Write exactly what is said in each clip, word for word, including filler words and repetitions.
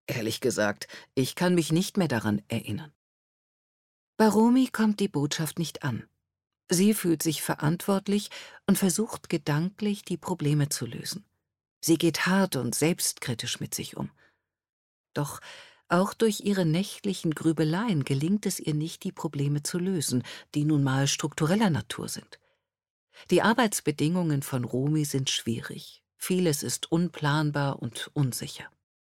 Ehrlich gesagt, ich kann mich nicht mehr daran erinnern. Bei Romy kommt die Botschaft nicht an. Sie fühlt sich verantwortlich und versucht gedanklich, die Probleme zu lösen. Sie geht hart und selbstkritisch mit sich um. Doch auch durch ihre nächtlichen Grübeleien gelingt es ihr nicht, die Probleme zu lösen, die nun mal struktureller Natur sind. Die Arbeitsbedingungen von Romy sind schwierig. Vieles ist unplanbar und unsicher.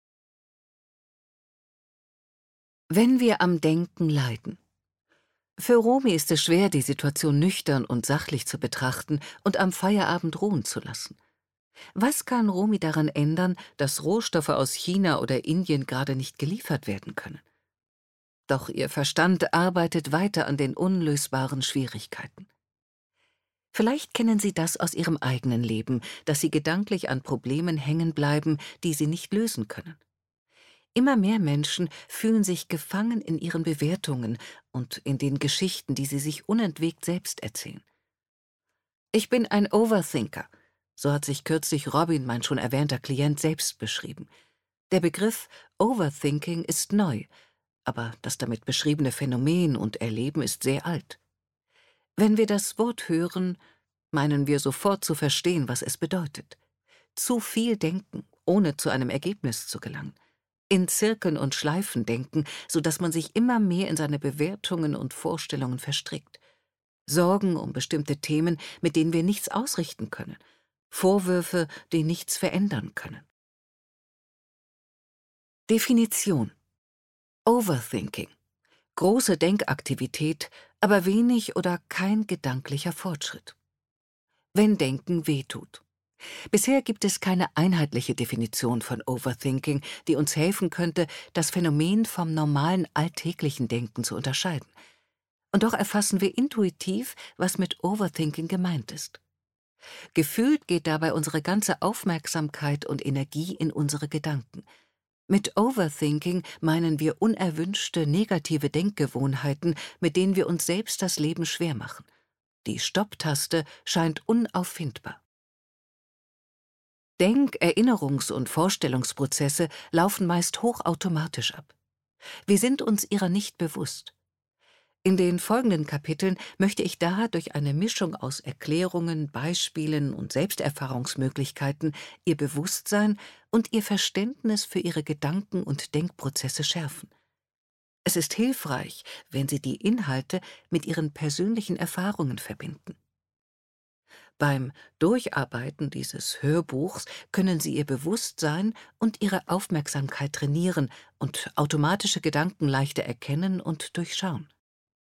Wenn wir am Denken leiden. Für Romy ist es schwer, die Situation nüchtern und sachlich zu betrachten und am Feierabend ruhen zu lassen. Was kann Romy daran ändern, dass Rohstoffe aus China oder Indien gerade nicht geliefert werden können? Doch ihr Verstand arbeitet weiter an den unlösbaren Schwierigkeiten. Vielleicht kennen Sie das aus Ihrem eigenen Leben, dass Sie gedanklich an Problemen hängen bleiben, die Sie nicht lösen können. Immer mehr Menschen fühlen sich gefangen in ihren Bewertungen und in den Geschichten, die sie sich unentwegt selbst erzählen. Ich bin ein Overthinker, so hat sich kürzlich Robin, mein schon erwähnter Klient, selbst beschrieben. Der Begriff Overthinking ist neu, aber das damit beschriebene Phänomen und Erleben ist sehr alt. Wenn wir das Wort hören, meinen wir sofort zu verstehen, was es bedeutet. Zu viel denken, ohne zu einem Ergebnis zu gelangen. In Zirkeln und Schleifen denken, sodass man sich immer mehr in seine Bewertungen und Vorstellungen verstrickt. Sorgen um bestimmte Themen, mit denen wir nichts ausrichten können. Vorwürfe, die nichts verändern können. Definition: Overthinking. Große Denkaktivität, aber wenig oder kein gedanklicher Fortschritt. Wenn Denken wehtut. Bisher gibt es keine einheitliche Definition von Overthinking, die uns helfen könnte, das Phänomen vom normalen alltäglichen Denken zu unterscheiden. Und doch erfassen wir intuitiv, was mit Overthinking gemeint ist. Gefühlt geht dabei unsere ganze Aufmerksamkeit und Energie in unsere Gedanken. Mit Overthinking meinen wir unerwünschte, negative Denkgewohnheiten, mit denen wir uns selbst das Leben schwer machen. Die Stopptaste scheint unauffindbar. Denk-, Erinnerungs- und Vorstellungsprozesse laufen meist hochautomatisch ab. Wir sind uns ihrer nicht bewusst. In den folgenden Kapiteln möchte ich daher durch eine Mischung aus Erklärungen, Beispielen und Selbsterfahrungsmöglichkeiten Ihr Bewusstsein und Ihr Verständnis für Ihre Gedanken- und Denkprozesse schärfen. Es ist hilfreich, wenn Sie die Inhalte mit Ihren persönlichen Erfahrungen verbinden. Beim Durcharbeiten dieses Hörbuchs können Sie Ihr Bewusstsein und Ihre Aufmerksamkeit trainieren und automatische Gedanken leichter erkennen und durchschauen.